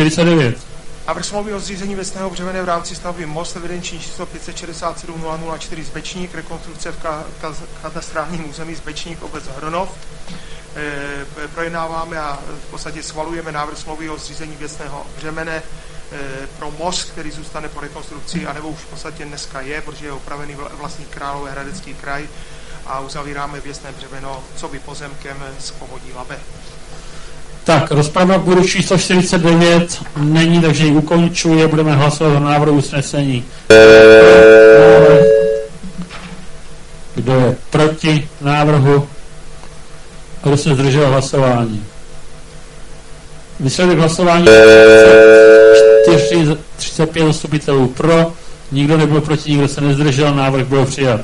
49. Návrh smlouvy o zřízení věcného břemene v rámci stavby Most, evidenční číslo 567 004 Zbečník, rekonstrukce v katastrálním území Zbečník, obec Hronov. Projednáváme a v podstatě schvalujeme návrh smlouvy o zřízení věcného břemene pro most, který zůstane po rekonstrukci, anebo už v podstatě dneska je, protože je opravený vlastní Královéhradecký kraj, a uzavíráme věcné břemeno coby pozemkem z povodí Labe. Tak, rozprava k bodu číslo 49 není, takže ji ukončuje. Budeme hlasovat o návrhu usnesení. Kdo je proti návrhu? Kdo se zdržel hlasování? Výsledek hlasování 35 zastupitelů pro, nikdo nebyl proti, nikdo se nezdržel, návrh byl přijat.